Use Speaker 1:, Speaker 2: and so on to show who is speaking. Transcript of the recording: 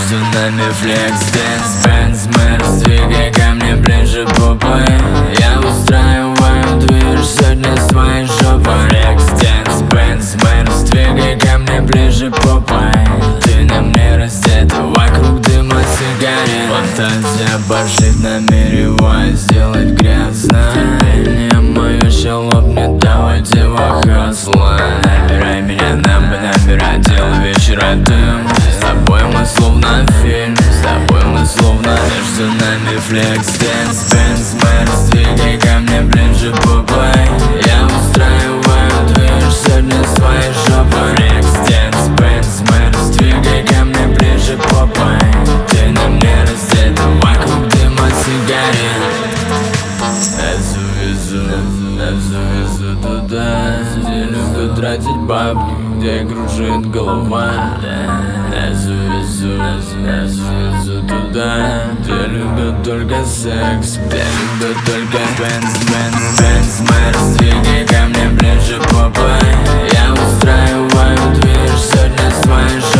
Speaker 1: Между нами флекс, дэнс, бэнс, мэрс. Двигай ко мне ближе попой. Я устраиваю движ сегодня с твоей жопой. Флекс, дэнс, бэнс, мэрс. Двигай ко мне ближе попой. Ты на мне раздета, вокруг дыма сигарет. Фантазия башит, намереваюсь сделать грязно. Не мою ща лопнет, давай дева хасла. Набирай меня, нам бы набирать, дело вечера дым. С тобой мы словно фильм, с тобой мы словно. Между нами флекс, дэнс, бэнс, мэрс. Двигай ко мне ближе попой. Я устраиваю движ сегодня с твоей жопой. Флекс, дэнс, бэнс, мэрс. Двигай ко мне ближе попой. Ты на мне раздета, вокруг дыма сигарет. Везу туда, где любят тратить бабки, где кружит голова. Везу туда, где любят только секс, где любят только бэнс, бэнс, бэнс, мэрс. Двигай ко мне ближе попой. Я устраиваю движ сегодня с твоей жопой.